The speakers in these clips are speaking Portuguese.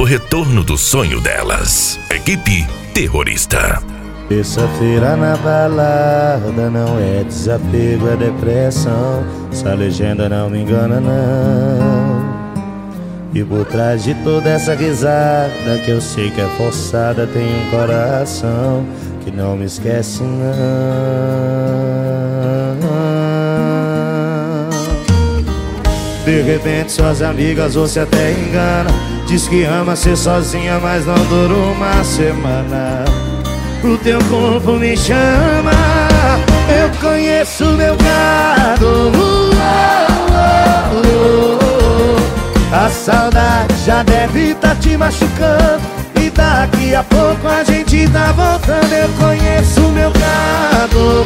retorno do sonho delas. Equipe Terrorista. Terça-feira na balada não é desapego, é depressão. Essa legenda não me engana não. E por trás de toda essa risada que eu sei que é forçada, tem um coração que não me esquece não. De repente suas amigas você até engana, diz que ama ser sozinha, mas não dura uma semana. O teu corpo me chama, eu conheço meu gado. A saudade já deve tá te machucando, e daqui a pouco a gente tá voltando. Eu conheço meu gado.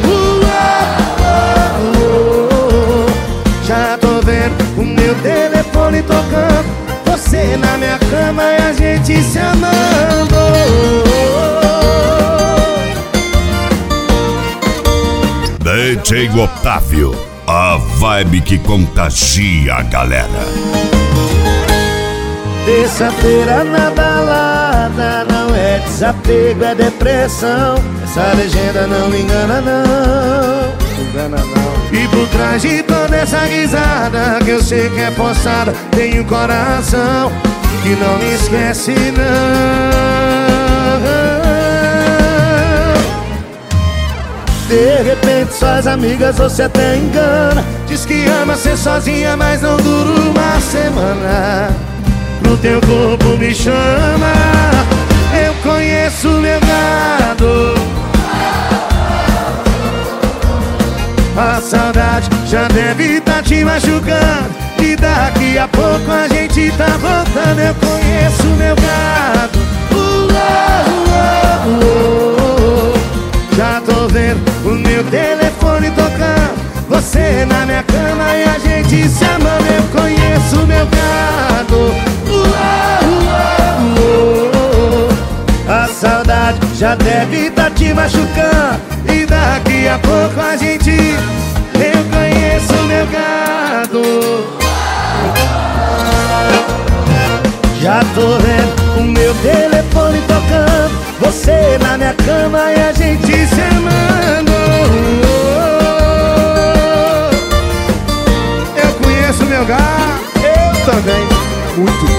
Já tô vendo o meu telefone tocando, você na minha cama e a gente se amando. DJ Otávio, a vibe que contagia a galera. Terça-feira na balada não é desapego, é depressão. Essa legenda não me engana não. E por trás de toda essa risada que eu sei que é forçada, tem um coração que não me esquece não. De repente suas amigas você até engana, diz que ama ser sozinha, mas não dura uma semana. No teu corpo me chama, eu conheço meu gado. A saudade já deve tá te machucando, e daqui a pouco a gente tá voltando. Eu conheço meu gado. Já tô vendo o meu telefone tocando, você na minha cama e a gente se amando. Eu conheço meu gado. A saudade já deve tá te machucando, e daqui a pouco a gente... Eu conheço meu gado. Já tô vendo o meu telefone tocando, você na minha cama e a gente se amando. Eu conheço meu gado. Eu também. Muito